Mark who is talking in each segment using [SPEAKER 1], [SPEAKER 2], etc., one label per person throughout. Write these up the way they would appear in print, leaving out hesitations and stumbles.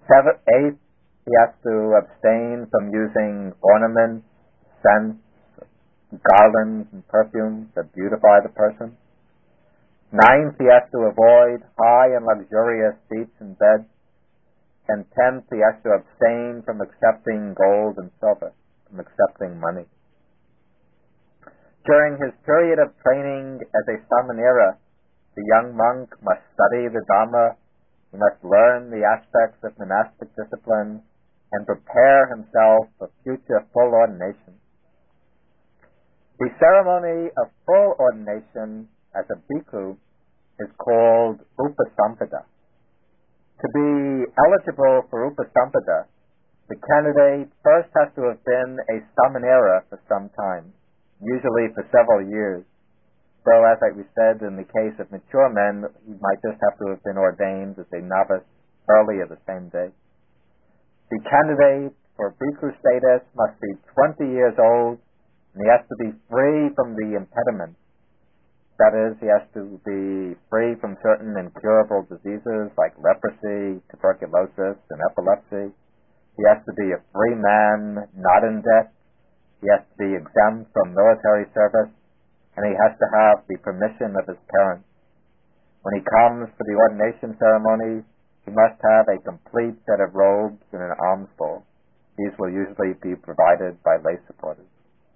[SPEAKER 1] Eighth, he has to abstain from using ornaments, scents, garlands, and perfumes that beautify the person. Ninth, he has to avoid high and luxurious seats and beds. And tenth, he has to abstain from accepting gold and silver, from accepting money. During his period of training as a samanera, the young monk must study the Dhamma, he must learn the aspects of monastic discipline, and prepare himself for future full ordination. The ceremony of full ordination as a bhikkhu is called upasampada. To be eligible for upasampada, the candidate first has to have been a samanera for some time, usually for several years. Though, as we said, in the case of mature men, he might just have to have been ordained as a novice earlier the same day. The candidate for bhikkhu status must be 20 years old, and he has to be free from the impediments. That is, he has to be free from certain incurable diseases like leprosy, tuberculosis, and epilepsy. He has to be a free man, not in debt. He has to be exempt from military service, and he has to have the permission of his parents. When he comes for the ordination ceremony, he must have a complete set of robes and an alms bowl. These will usually be provided by lay supporters.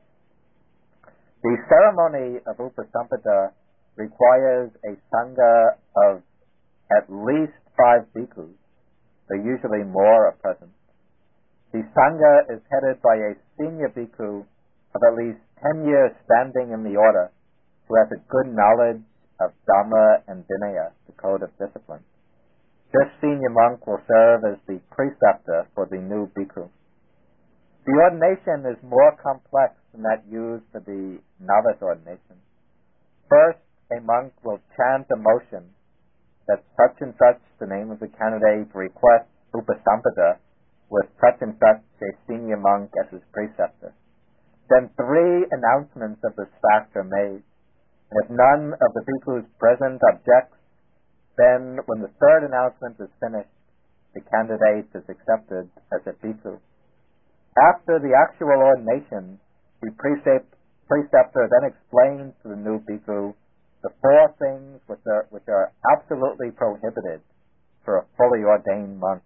[SPEAKER 1] The ceremony of upasampada requires a sangha of at least 5 bhikkhus, though usually more are present. The sangha is headed by a senior bhikkhu of at least 10 years standing in the order, who has a good knowledge of Dhamma and Vinaya, the code of discipline. This senior monk will serve as the preceptor for the new bhikkhu. The ordination is more complex than that used for the novice ordination. First, a monk will chant a motion that such and such, the name of the candidate, requests upasampada with such and such a senior monk as his preceptor. Then 3 announcements of this fact are made. And if none of the bhikkhus present objects, then when the 3rd announcement is finished, the candidate is accepted as a bhikkhu. After the actual ordination, the preceptor then explains to the new bhikkhu the 4 things which are absolutely prohibited for a fully ordained monk.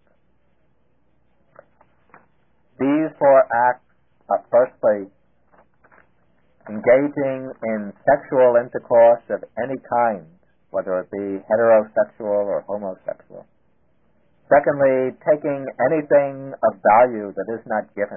[SPEAKER 1] These 4 acts are firstly, engaging in sexual intercourse of any kind, whether it be heterosexual or homosexual. Secondly, taking anything of value that is not given.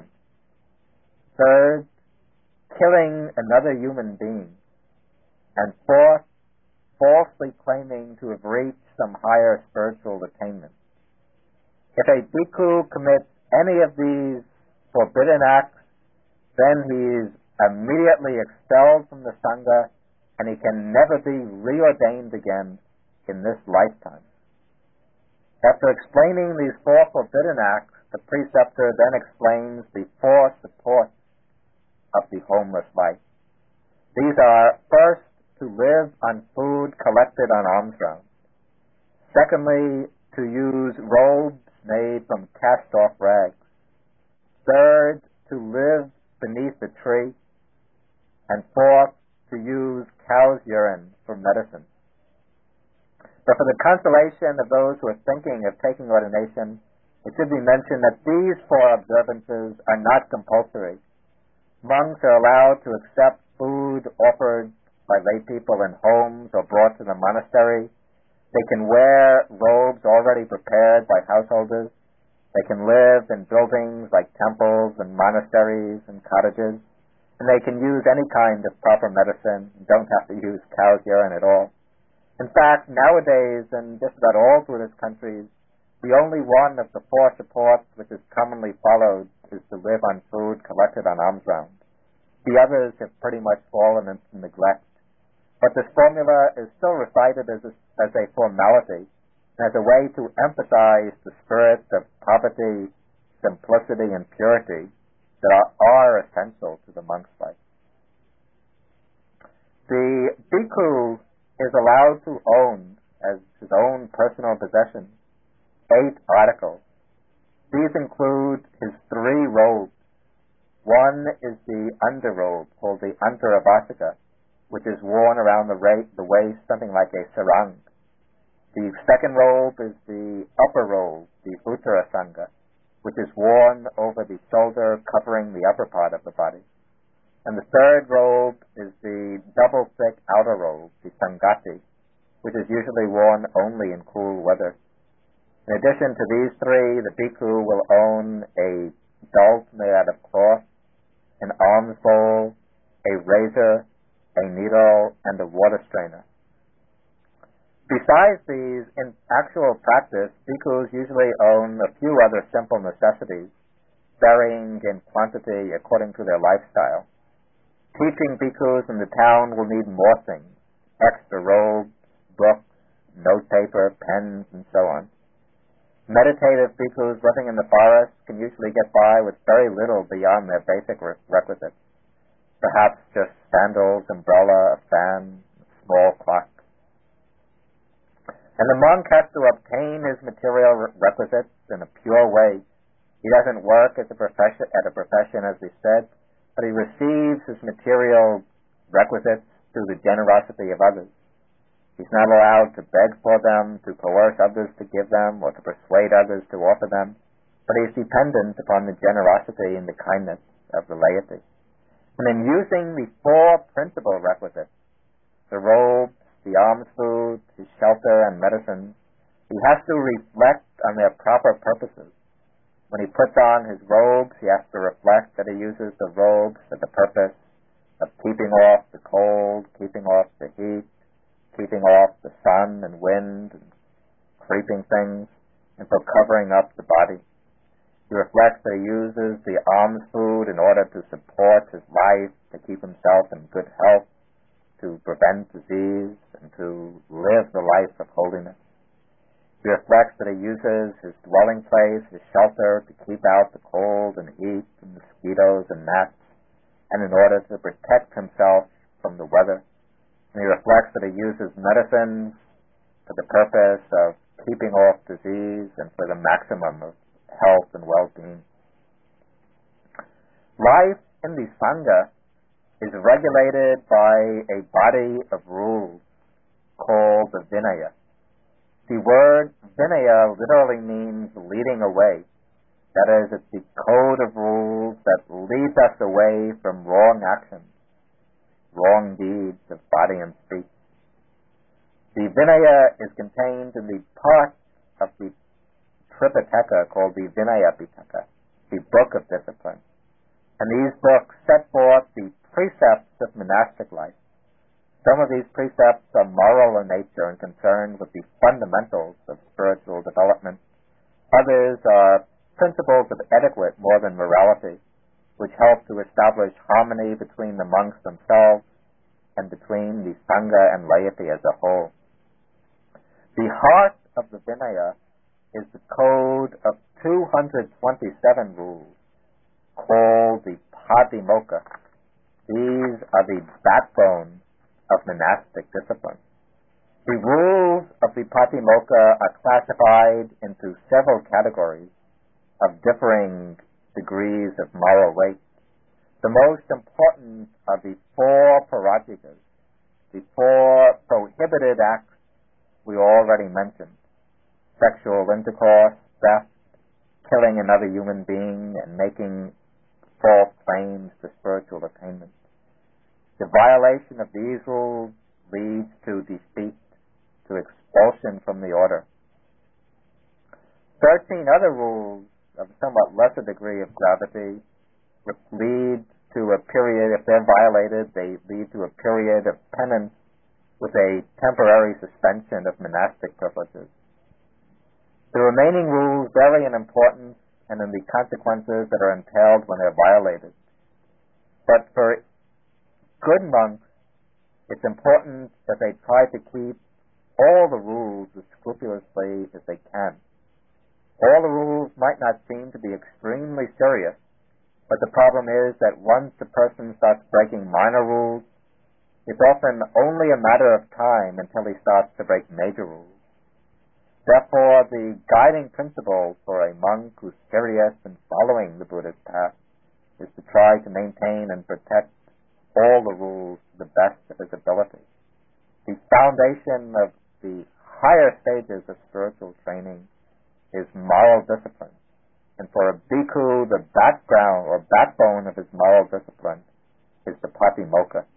[SPEAKER 1] Third, killing another human being. And fourth, falsely claiming to have reached some higher spiritual attainment. If a bhikkhu commits any of these forbidden acts, then he is immediately expelled from the sangha, and he can never be reordained again in this lifetime. After explaining these 4 forbidden acts, the preceptor then explains the 4 supports of the homeless life. These are, first, to live on food collected on alms rounds. Secondly, to use robes made from cast-off rags. Third, to live beneath a tree. And fourth, to use cow's urine for medicine. But for the consolation of those who are thinking of taking ordination, it should be mentioned that these 4 observances are not compulsory. Monks are allowed to accept food offered by lay people in homes or brought to the monastery. They can wear robes already prepared by householders. They can live in buildings like temples and monasteries and cottages. And they can use any kind of proper medicine and don't have to use cow's urine at all. In fact, nowadays, in just about all Buddhist countries, the only one of the 4 supports which is commonly followed is to live on food collected on alms rounds. The others have pretty much fallen into neglect. But this formula is still recited as a formality, as a way to emphasize the spirit of poverty, simplicity, and purity that are essential to the monk's life. The bhikkhu is allowed to own, as his own personal possession, 8 articles. These include his three robes. One is the underrobe, called the Antaravasika, which is worn around the waist, something like a sarang. The second robe is the upper robe, the Uttarasanga, which is worn over the shoulder, covering the upper part of the body. And the third robe is the double thick outer robe, the Sangati, which is usually worn only in cool weather. In addition to these three, the bhikkhu will own a belt made out of cloth, an alms bowl, a razor, a needle, and a water strainer. Besides these, in actual practice, bhikkhus usually own a few other simple necessities, varying in quantity according to their lifestyle. Teaching bhikkhus in the town will need more things: extra robes, books, note paper, pens, and so on. Meditative bhikkhus living in the forest can usually get by with very little beyond their basic requisites. Perhaps just sandals, umbrella, a fan, a small clock. And the monk has to obtain his material requisites in a pure way. He doesn't work at a profession, as we said, but he receives his material requisites through the generosity of others. He's not allowed to beg for them, to coerce others to give them, or to persuade others to offer them, but he is dependent upon the generosity and the kindness of the laity. And in using the four principal requisites, the robes, the alms food, his shelter, and medicine, he has to reflect on their proper purposes. When he puts on his robes, he has to reflect that he uses the robes for the purpose of keeping off the cold, keeping off the heat, keeping off the sun and wind and creeping things, and for covering up the body. He reflects that he uses the alms food in order to support his life, to keep himself in good health, to prevent disease, and to live the life of holiness. He reflects that he uses his dwelling place, his shelter, to keep out the cold and heat and mosquitoes and gnats, and in order to protect himself from the weather. And he reflects that he uses medicines for the purpose of keeping off disease and for the maximum of health and well-being. Life in the Sangha is regulated by a body of rules called the Vinaya. The word Vinaya literally means leading away. That is, it's the code of rules that leads us away from wrong actions, wrong deeds of body and speech. The Vinaya is contained in the part of the Tripitaka called the Vinaya Pitaka, the Book of Discipline. And these books set forth the precepts of monastic life. Some of these precepts are moral in nature and concerned with the fundamentals of spiritual development. Others are principles of etiquette more than morality, which help to establish harmony between the monks themselves and between the Sangha and laity as a whole. The heart of the Vinaya is the code of 227 rules called the Patimokkha. These are the backbone of monastic discipline. The rules of the Patimokkha are classified into several categories of differing degrees of moral weight. The most important are the four parajikas, the four prohibited acts we already mentioned: sexual intercourse, theft, killing another human being, and making false claims to spiritual attainment. The violation of these rules leads to defeat, to expulsion from the order. 13 other rules of somewhat lesser degree of gravity lead to a period, if they're violated, they lead to a period of penance with a temporary suspension of monastic privileges. The remaining rules vary in importance and in the consequences that are entailed when they're violated. But for good monks, it's important that they try to keep all the rules as scrupulously as they can. All the rules might not seem to be extremely serious, but the problem is that once the person starts breaking minor rules, it's often only a matter of time until he starts to break major rules. Therefore, the guiding principle for a monk who's serious in following the Buddha's path is to try to maintain and protect all the rules to the best of his ability. The foundation of the higher stages of spiritual training is moral discipline. And for a bhikkhu, the background or backbone of his moral discipline is the Patimokkha.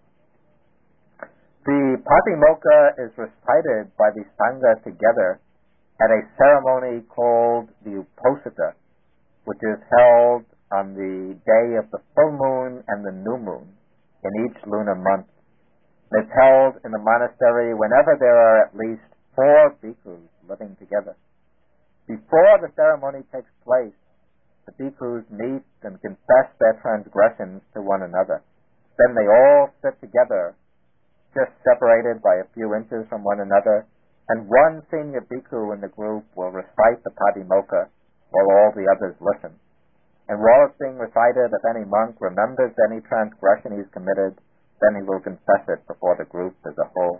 [SPEAKER 1] The Patimokkha is recited by the Sangha together at a ceremony called the Uposatha, which is held on the day of the full moon and the new moon in each lunar month. It's held in the monastery whenever there are at least 4 bhikkhus living together. Before the ceremony takes place, the bhikkhus meet and confess their transgressions to one another. Then they all sit together, just separated by a few inches from one another, and one senior bhikkhu in the group will recite the Patimokkha while all the others listen. And while it's being recited, if any monk remembers any transgression he's committed, then he will confess it before the group as a whole.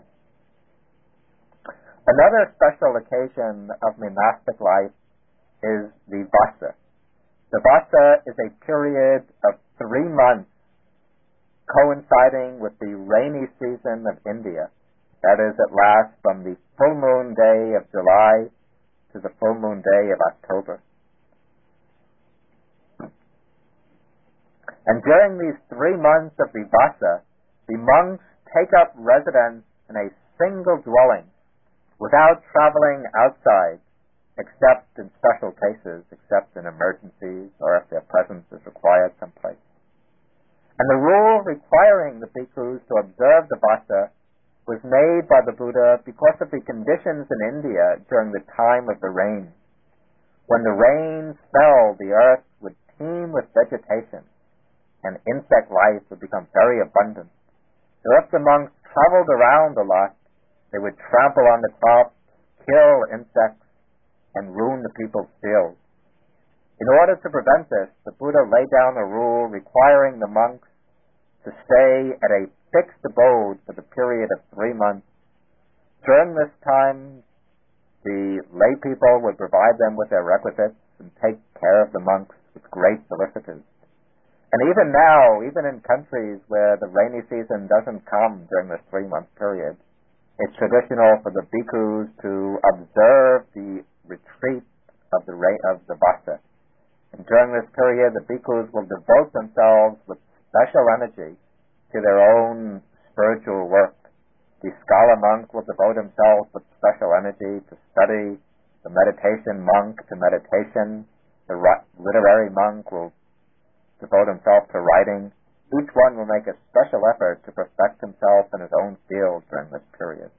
[SPEAKER 1] Another special occasion of monastic life is the Vassa. The Vassa is a period of 3 months coinciding with the rainy season of India. That is, it lasts from the full moon day of July to the full moon day of October. And during these 3 months of the Vassa, the monks take up residence in a single dwelling without traveling outside, except in special cases, except in emergencies or if their presence is required someplace. And the rule requiring the bhikkhus to observe the Vassa was made by the Buddha because of the conditions in India during the time of the rain. When the rains fell, the earth would teem with vegetation, and insect life would become very abundant. So if the monks traveled around a lot, they would trample on the crops, kill insects, and ruin the people's fields. In order to prevent this, the Buddha laid down a rule requiring the monks to stay at a fixed abode for the period of 3 months. During this time, the lay people would provide them with their requisites and take care of the monks with great solicitude. And even now, even in countries where the rainy season doesn't come during this 3-month period, it's traditional for the bhikkhus to observe the retreat of the Vassa. And during this period, the bhikkhus will devote themselves with special energy to their own spiritual work. The scholar monk will devote himself with special energy to study, the meditation monk to meditation, the literary monk will devote himself to writing. Each one will make a special effort to perfect himself in his own field during this period.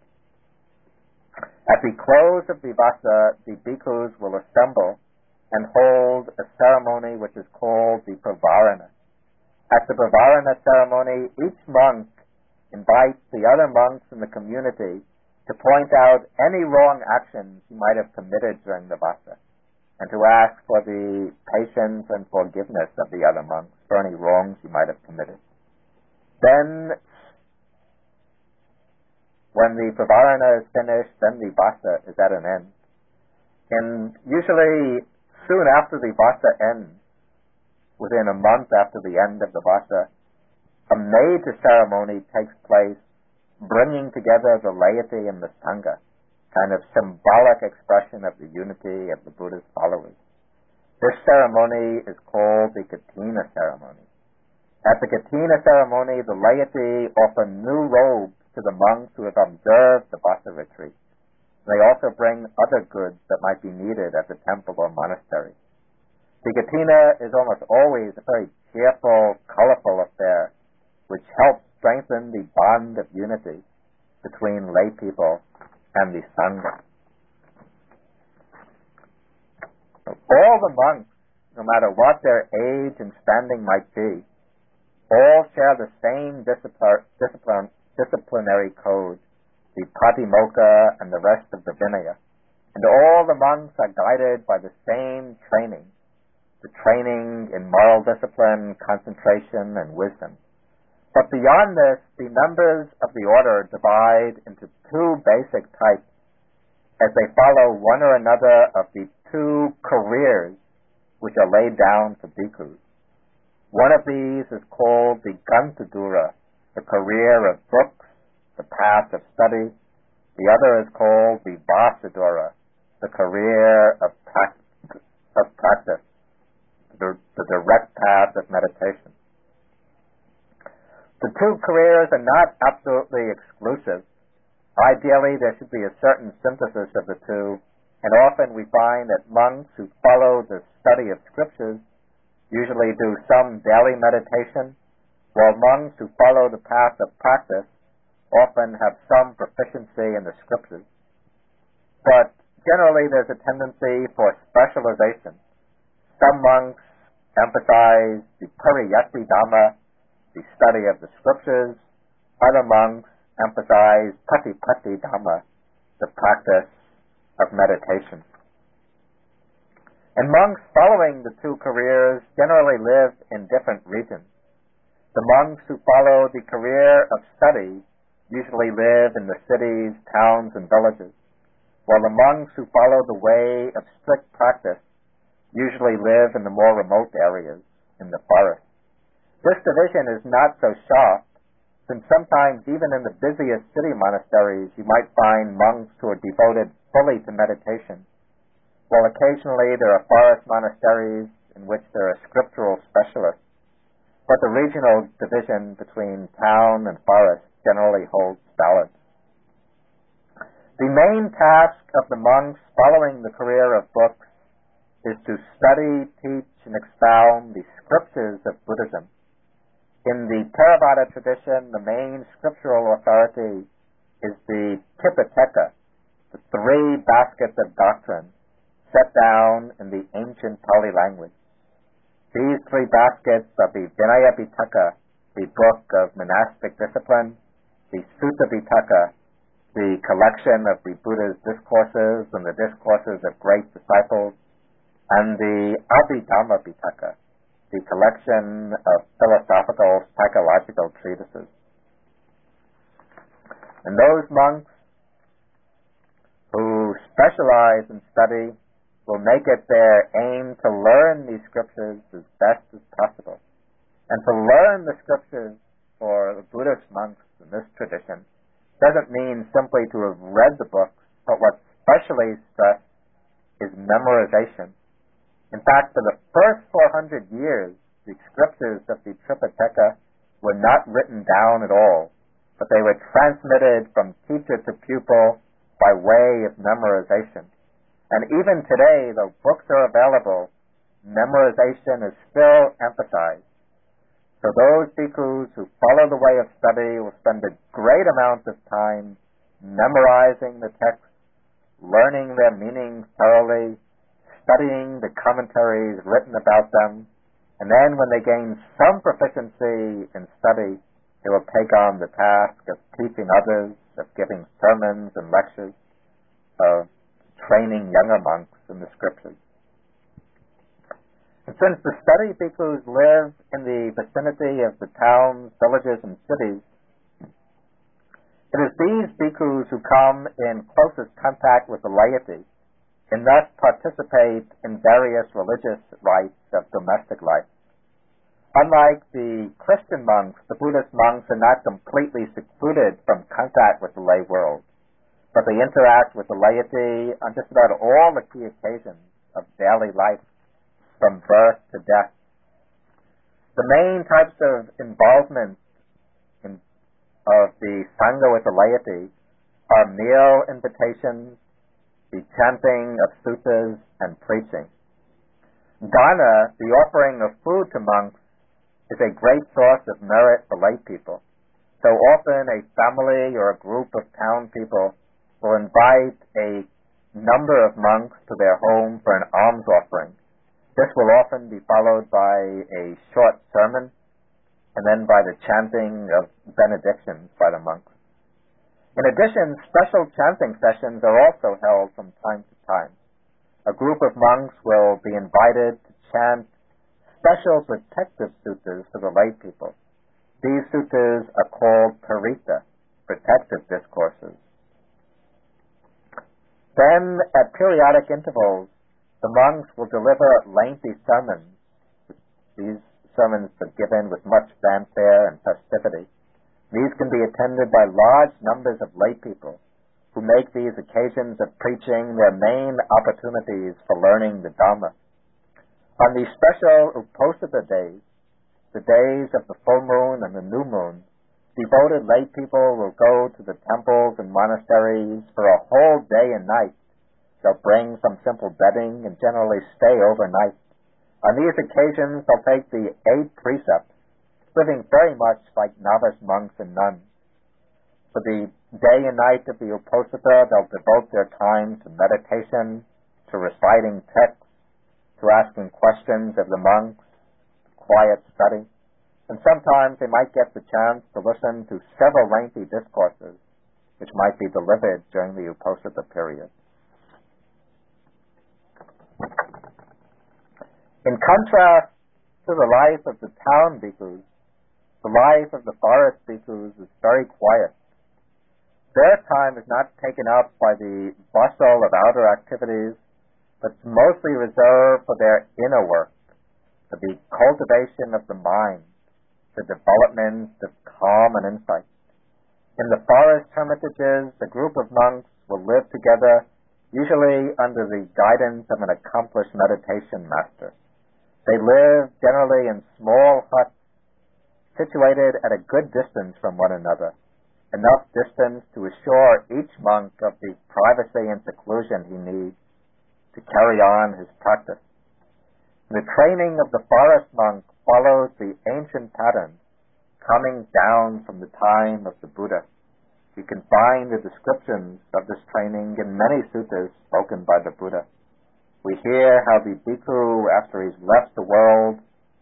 [SPEAKER 1] At the close of the Vassa, the bhikkhus will assemble and hold a ceremony which is called the Pravarana. At the Pravarana ceremony, each monk invites the other monks in the community to point out any wrong actions he might have committed during the Vassa, and to ask for the patience and forgiveness of the other monks for any wrongs he might have committed. Then, when the Pravarana is finished, then the Vassa is at an end. And usually, soon after the Vassa ends, within a month after the end of the Vassa, a major ceremony takes place bringing together the laity and the Sangha, kind of symbolic expression of the unity of the Buddha's followers. This ceremony is called the Kathina ceremony. At the Kathina ceremony, the laity offer new robes to the monks who have observed the Vassa retreat. They also bring other goods that might be needed at the temple or monastery. The Kathina is almost always a very cheerful, colorful affair, which helps strengthen the bond of unity between lay people and the Sangha. All the monks, no matter what their age and standing might be, all share the same disciplinary code, the Patimokkha and the rest of the Vinaya. And all the monks are guided by the same training, the training in moral discipline, concentration, and wisdom. But beyond this, the members of the order divide into 2 basic types. as they follow one or another of the two careers which are laid down for bhikkhus. One of these is called the Gantadura, the career of books, the path of study. The other is called the Vasadura, the career of practice, the direct path of meditation. The two careers are not absolutely exclusive. Ideally, there should be a certain synthesis of the two, and often we find that monks who follow the study of scriptures usually do some daily meditation, while monks who follow the path of practice often have some proficiency in the scriptures. But generally there's a tendency for specialization. Some monks emphasize the Pariyatti Dhamma, the study of the scriptures. Other monks emphasize Patipatti Dhamma, the practice of meditation. And monks following the two careers generally live in different regions. The monks who follow the career of study usually live in the cities, towns, and villages, while the monks who follow the way of strict practice usually live in the more remote areas, in the forest. This division is not so sharp, since sometimes even in the busiest city monasteries you might find monks who are devoted fully to meditation, while occasionally there are forest monasteries in which there are scriptural specialists. But the regional division between town and forest generally holds valid. The main task of the monks following the career of books is to study, teach, and expound the scriptures of Buddhism. In the Theravada tradition, the main scriptural authority is the Tipitaka, the three baskets of doctrine set down in the ancient Pali language. These three baskets are the Vinaya Pitaka, the book of monastic discipline, the Sutta Pitaka, the collection of the Buddha's discourses and the discourses of great disciples, and the Abhidhamma Pitaka, the collection of philosophical, psychological treatises. And those monks who specialize in study will make it their aim to learn these scriptures as best as possible. And to learn the scriptures for the Buddhist monks in this tradition doesn't mean simply to have read the books, but what's specially stressed is memorization. In fact, for the first 400 years, the scriptures of the Tripitaka were not written down at all, but they were transmitted from teacher to pupil by way of memorization. And even today, though books are available, memorization is still emphasized. So those bhikkhus who follow the way of study will spend a great amount of time memorizing the text, learning their meanings thoroughly, studying the commentaries written about them, and then when they gain some proficiency in study, they will take on the task of teaching others, of giving sermons and lectures, of training younger monks in the scriptures. And since the study bhikkhus live in the vicinity of the towns, villages, and cities, it is these bhikkhus who come in closest contact with the laity and thus participate in various religious rites of domestic life. Unlike the Christian monks, the Buddhist monks are not completely secluded from contact with the lay world, but they interact with the laity on just about all the key occasions of daily life, from birth to death. The main types of involvement of the Sangha with the laity are meal invitations, the chanting of suttas, and preaching. Dana, the offering of food to monks, is a great source of merit for lay people. So often a family or a group of town people will invite a number of monks to their home for an alms offering. This will often be followed by a short sermon and then by the chanting of benedictions by the monks. In addition, special chanting sessions are also held from time to time. A group of monks will be invited to chant special protective suttas for the lay people. These suttas are called parita, protective discourses. Then, at periodic intervals, the monks will deliver lengthy sermons. These sermons are given with much fanfare and festivity. These can be attended by large numbers of lay people who make these occasions of preaching their main opportunities for learning the Dharma. On these special Uposatha days, the days of the full moon and the new moon, devoted lay people will go to the temples and monasteries for a whole day and night. They'll bring some simple bedding and generally stay overnight. On these occasions, they'll take the 8 precepts, living very much like novice monks and nuns. For the day and night of the Uposatha, they'll devote their time to meditation, to reciting texts, to asking questions of the monks, quiet study, and sometimes they might get the chance to listen to several lengthy discourses which might be delivered during the Uposatha period. In contrast to the life of the town bhikkhus, the life of the forest bhikkhus is very quiet. Their time is not taken up by the bustle of outer activities, but it's mostly reserved for their inner work, for the cultivation of the mind, the development of calm and insight. In the forest hermitages, a group of monks will live together, usually under the guidance of an accomplished meditation master. They live generally in small huts, situated at a good distance from one another, enough distance to assure each monk of the privacy and seclusion he needs to carry on his practice. The training of the forest monk follows the ancient pattern coming down from the time of the Buddha. You can find the descriptions of this training in many suttas spoken by the Buddha. We hear how the bhikkhu, after he's left the world,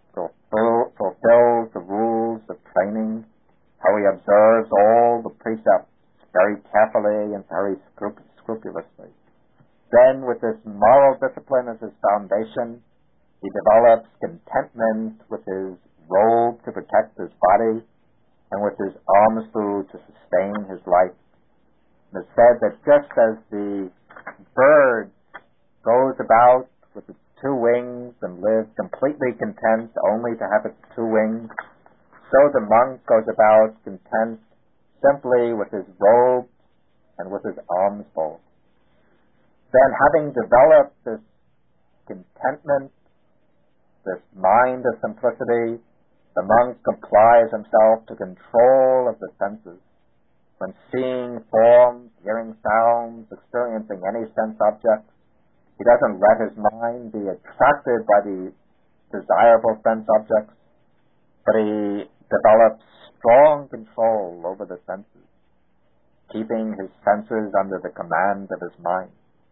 [SPEAKER 1] fulfills the rules of training, how he observes all the precepts very carefully and very scrupulously. Then, with this moral discipline as his foundation, he develops contentment with his robe to protect his body and with his alms food to sustain his life. And it's said that just as the bird goes about with its 2 wings and lives completely content only to have its 2 wings, so the monk goes about content simply with his robe and with his alms bowl. Then, having developed this contentment, this mind of simplicity, the monk applies himself to control of the senses. When seeing forms, hearing sounds, experiencing any sense objects, he doesn't let his mind be attracted by the desirable sense objects, but he develops strong control over the senses, keeping his senses under the command of his mind.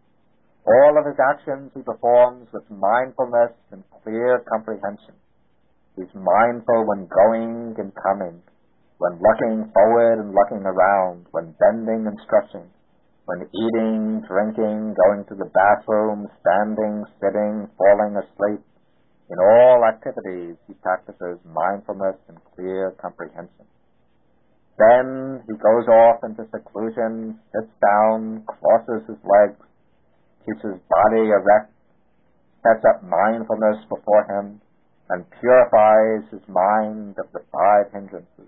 [SPEAKER 1] All of his actions he performs with mindfulness and clear comprehension. He's mindful when going and coming, when looking forward and looking around, when bending and stretching, when eating, drinking, going to the bathroom, standing, sitting, falling asleep. In all activities, he practices mindfulness and clear comprehension. Then he goes off into seclusion, sits down, crosses his legs, keeps his body erect, sets up mindfulness before him, and purifies his mind of the 5 hindrances.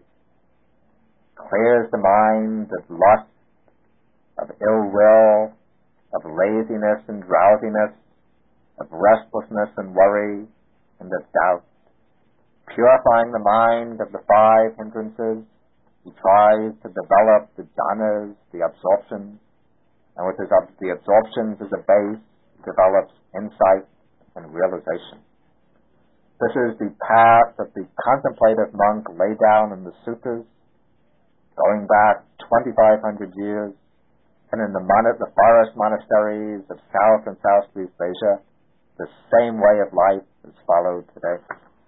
[SPEAKER 1] Clears the mind of lust, of ill will, of laziness and drowsiness, of restlessness and worry, and of doubt. Purifying the mind of the 5 hindrances, he tries to develop the jhanas, the absorptions, and with the absorptions as a base, he develops insight and realization. This is the path that the contemplative monk laid down in the suttas, going back 2,500 years, and in the forest monasteries of South and Southeast Asia, the same way of life is followed today.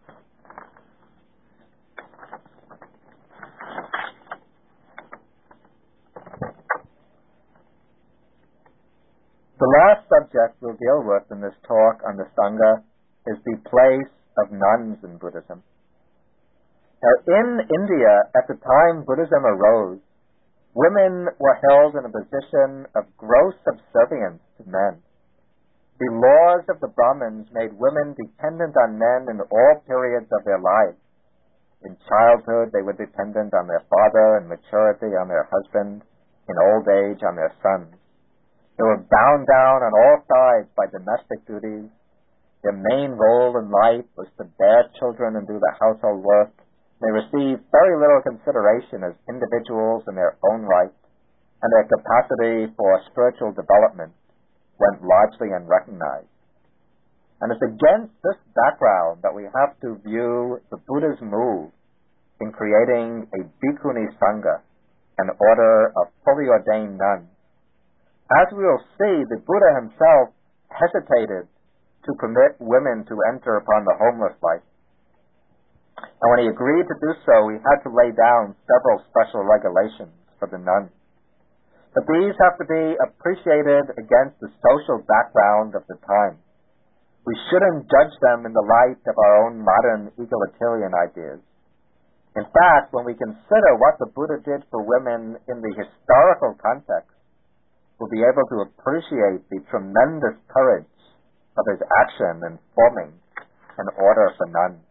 [SPEAKER 1] The last subject we'll deal with in this talk on the Sangha is the place of nuns in Buddhism. Now, in India, at the time Buddhism arose, Women were held in a position of gross subservience to men. The laws of the Brahmins made women dependent on men in all periods of their lives. In childhood, they were dependent on their father, in maturity on their husband, in old age on their sons. They were bound down on all sides by domestic duties. Their main role in life was to bear children and do the household work. They received very little consideration as individuals in their own right, and their capacity for spiritual development went largely unrecognized. And it's against this background that we have to view the Buddha's move in creating a Bhikkhuni Sangha, an order of fully ordained nuns. As we will see, the Buddha himself hesitated to permit women to enter upon the homeless life. And when he agreed to do so, he had to lay down several special regulations for the nuns. But these have to be appreciated against the social background of the time. We shouldn't judge them in the light of our own modern egalitarian ideas. In fact, when we consider what the Buddha did for women in the historical context, we'll be able to appreciate the tremendous courage of his action in forming an order for nuns.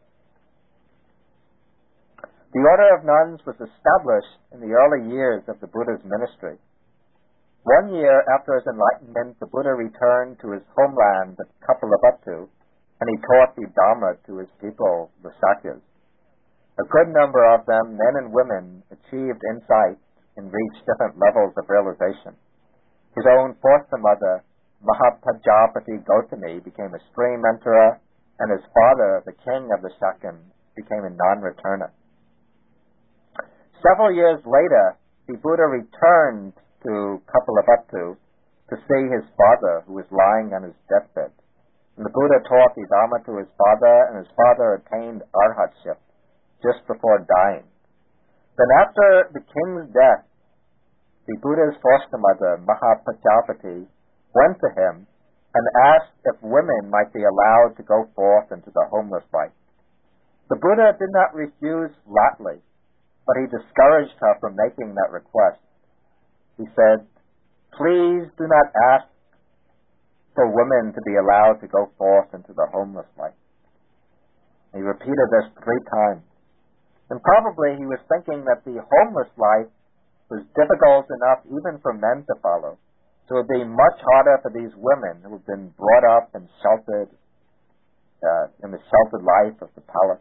[SPEAKER 1] The order of nuns was established in the early years of the Buddha's ministry. 1 year after his enlightenment, the Buddha returned to his homeland at Kapilavatthu, and he taught the Dharma to his people, the Sakyas. A good number of them, men and women, achieved insight and reached different levels of realization. His own foster mother, Mahapajapati Gautami, became a stream enterer, and his father, the king of the Shakyans, became a non-returner. Several years later, the Buddha returned to Kapilavatthu to see his father, who was lying on his deathbed. And the Buddha taught the Dharma to his father, and his father attained arhatship just before dying. Then after the king's death, the Buddha's foster mother, Mahapajapati, went to him and asked if women might be allowed to go forth into the homeless life. The Buddha did not refuse flatly, but he discouraged her from making that request. He said, "Please do not ask for women to be allowed to go forth into the homeless life." He repeated this 3 times. And probably he was thinking that the homeless life was difficult enough even for men to follow. So it would be much harder for these women who had been brought up and sheltered in the sheltered life of the palace.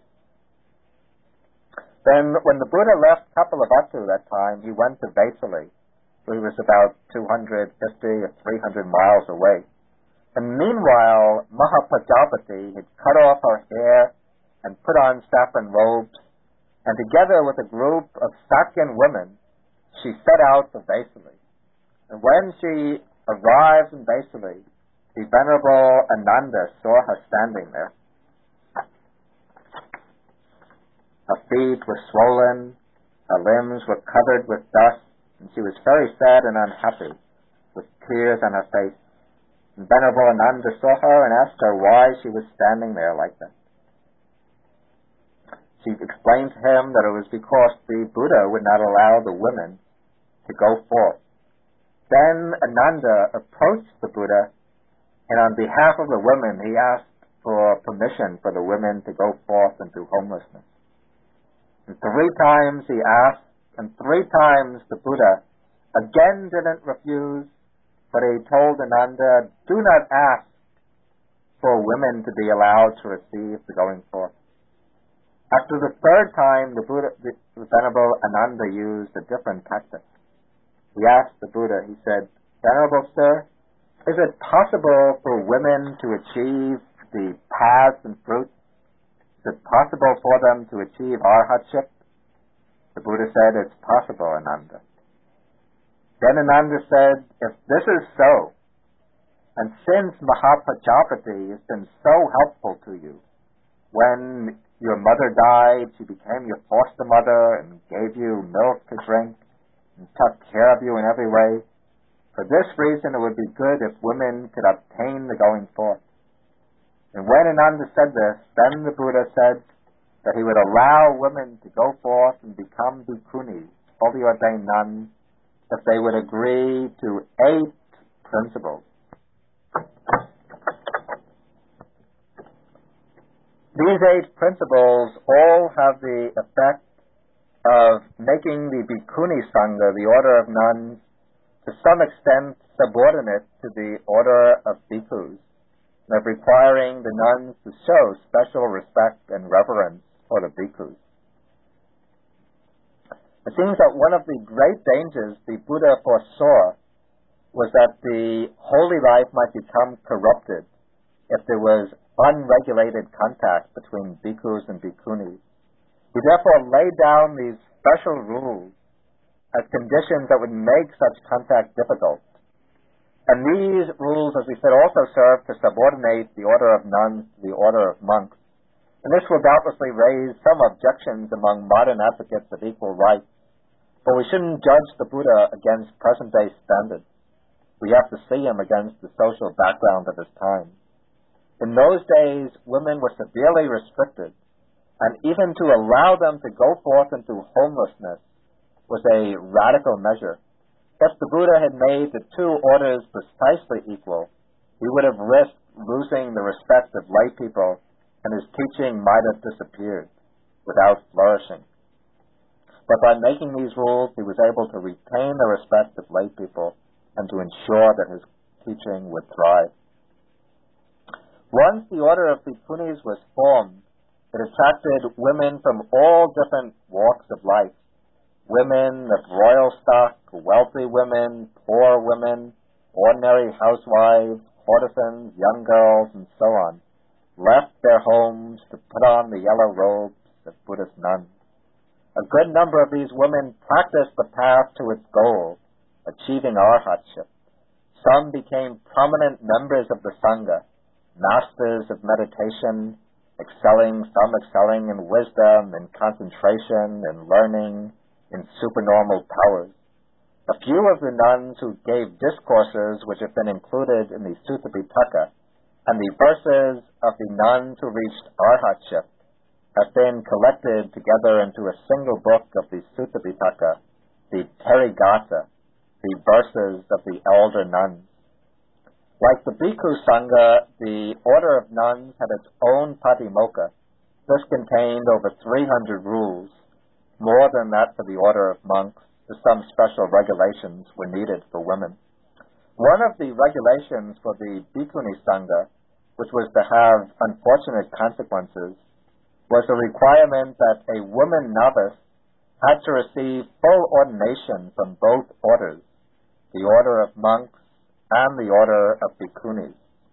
[SPEAKER 1] Then when the Buddha left Kapilavatthu that time, he went to Vesali, where he was about 250 or 300 miles away. And meanwhile, Mahapajapati had cut off her hair and put on saffron robes, and together with a group of Sakyan women, she set out for Vesali. And when she arrived in Vesali, the Venerable Ananda saw her standing there. Her feet were swollen, her limbs were covered with dust, and she was very sad and unhappy, with tears on her face. And Venerable Ananda saw her and asked her why she was standing there like that. She explained to him that it was because the Buddha would not allow the women to go forth. Then Ananda approached the Buddha, and on behalf of the women, he asked for permission for the women to go forth into homelessness. And 3 times he asked, and 3 times the Buddha again didn't refuse, but he told Ananda, "Do not ask for women to be allowed to receive the going forth." After the 3rd time, the Venerable Ananda used a different tactic. He asked the Buddha, he said, "Venerable Sir, is it possible for women to achieve the paths and fruits? Is it possible for them to achieve arhatship?" The Buddha said, "It's possible, Ananda." Then Ananda said, "If this is so, and since Mahapajapati has been so helpful to you, when your mother died, she became your foster mother and gave you milk to drink and took care of you in every way. For this reason, it would be good if women could obtain the going forth." And when Ananda said this, then the Buddha said that he would allow women to go forth and become bhikkhunis, fully ordained nuns, if they would agree to 8 principles. These 8 principles all have the effect of making the Bhikkhuni Sangha, the order of nuns, to some extent subordinate to the order of bhikkhus, and of requiring the nuns to show special respect and reverence for the bhikkhus. It seems that one of the great dangers the Buddha foresaw was that the holy life might become corrupted if there was unregulated contact between bhikkhus and bhikkhunis. He therefore laid down these special rules as conditions that would make such contact difficult. And these rules, as we said, also serve to subordinate the order of nuns to the order of monks. And this will doubtlessly raise some objections among modern advocates of equal rights. But we shouldn't judge the Buddha against present-day standards. We have to see him against the social background of his time. In those days, women were severely restricted, and even to allow them to go forth into homelessness was a radical measure. If the Buddha had made the 2 orders precisely equal, he would have risked losing the respect of lay people, and his teaching might have disappeared without flourishing. But by making these rules, he was able to retain the respect of lay people and to ensure that his teaching would thrive. Once the order of bhikkhunis was formed, it attracted women from all different walks of life. Women of royal stock, wealthy women, poor women, ordinary housewives, courtesans, young girls, and so on, left their homes to put on the yellow robes of Buddhist nuns. A good number of these women practiced the path to its goal, achieving arhatship. Some became prominent members of the Sangha, masters of meditation, some excelling in wisdom, in concentration, in learning, in supernormal powers. A few of the nuns who gave discourses which have been included in the Sutta Pitaka and the verses of the nuns who reached arhatship have been collected together into a single book of the Sutta Pitaka, the Therigatha, the verses of the elder nuns. Like the Bhikkhu Sangha, the order of nuns had its own Patimokkha. This contained over 300 rules, more than that for the order of monks, as some special regulations were needed for women. One of the regulations for the Bhikkhuni Sangha, which was to have unfortunate consequences, was a requirement that a woman novice had to receive full ordination from both orders, the order of monks and the order of bhikkhunis.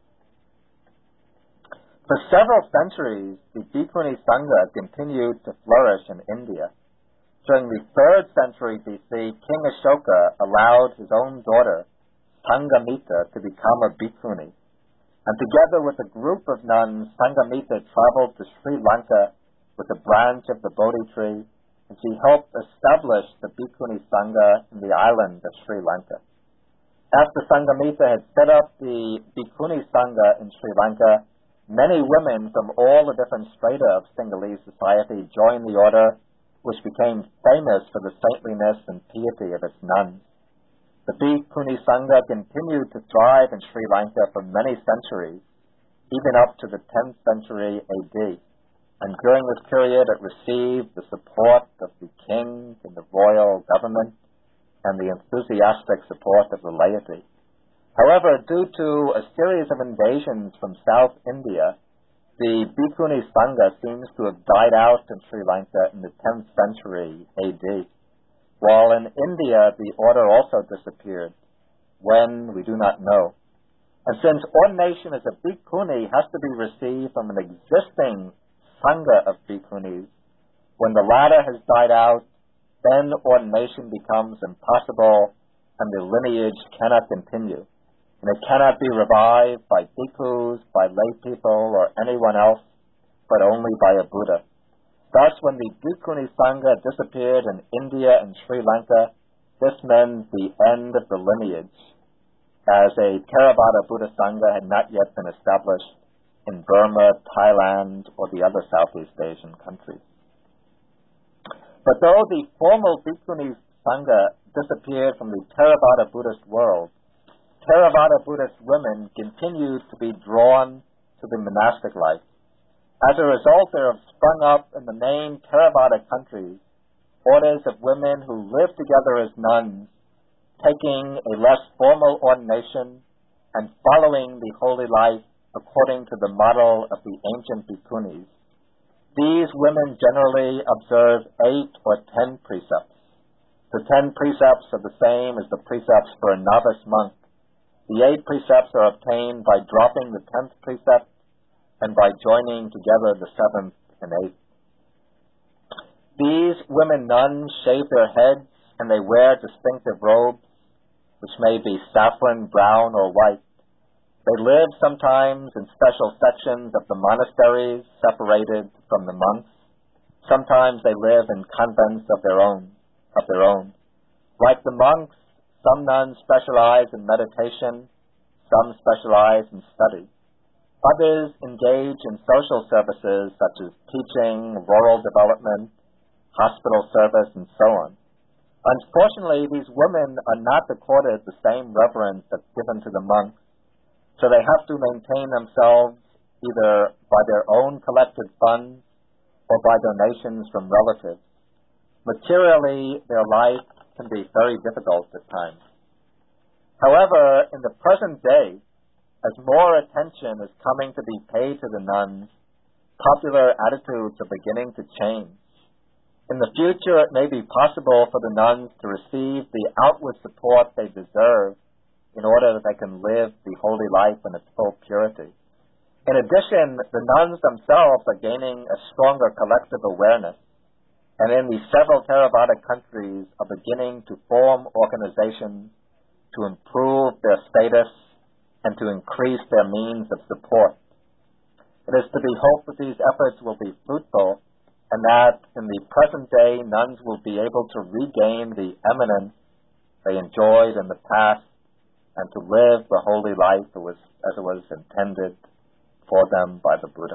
[SPEAKER 1] For several centuries, the Bhikkhuni Sangha continued to flourish in India. During the 3rd century BC, King Ashoka allowed his own daughter, Sangamita, to become a bhikkhuni. And together with a group of nuns, Sangamita traveled to Sri Lanka with a branch of the Bodhi tree, and she helped establish the Bhikkhuni Sangha in the island of Sri Lanka. After Sangamita had set up the Bhikkhuni Sangha in Sri Lanka, many women from all the different strata of Sinhalese society joined the order, which became famous for the saintliness and piety of its nuns. The Bhikkhuni Sangha continued to thrive in Sri Lanka for many centuries, even up to the 10th century AD. And during this period, it received the support of the king and the royal government, and the enthusiastic support of the laity. However, due to a series of invasions from South India, the Bhikkhuni Sangha seems to have died out in Sri Lanka in the 10th century AD, while in India the order also disappeared. When, we do not know. And since ordination as a bhikkhuni has to be received from an existing Sangha of bhikkhunis, when the latter has died out, then ordination becomes impossible and the lineage cannot continue. And it cannot be revived by bhikkhus, by lay people, or anyone else, but only by a Buddha. Thus, when the Bhikkhuni Sangha disappeared in India and Sri Lanka, this meant the end of the lineage, as a Theravada Buddha Sangha had not yet been established in Burma, Thailand, or the other Southeast Asian countries. But though the formal Bhikkhuni Sangha disappeared from the Theravada Buddhist world, Theravada Buddhist women continued to be drawn to the monastic life. As a result, there have sprung up in the main Theravada countries orders of women who live together as nuns, taking a less formal ordination and following the holy life according to the model of the ancient bhikkhunis. These women generally observe 8 or 10 precepts. The 10 precepts are the same as the precepts for a novice monk. The 8 precepts are obtained by dropping the 10th precept and by joining together the 7th and 8th. These women nuns shave their heads and they wear distinctive robes, which may be saffron, brown, or white. They live sometimes in special sections of the monasteries separated from the monks. Sometimes they live in convents of their own. Like the monks, some nuns specialize in meditation, some specialize in study. Others engage in social services such as teaching, rural development, hospital service, and so on. Unfortunately, these women are not accorded the same reverence that's given to the monks, so they have to maintain themselves either by their own collected funds or by donations from relatives. Materially, their life can be very difficult at times. However, in the present day, as more attention is coming to be paid to the nuns, popular attitudes are beginning to change. In the future, it may be possible for the nuns to receive the outward support they deserve in order that they can live the holy life in its full purity. In addition, the nuns themselves are gaining a stronger collective awareness, and in the several Theravada countries are beginning to form organizations to improve their status and to increase their means of support. It is to be hoped that these efforts will be fruitful and that in the present day nuns will be able to regain the eminence they enjoyed in the past and to live the holy life as it was intended for them by the Buddha.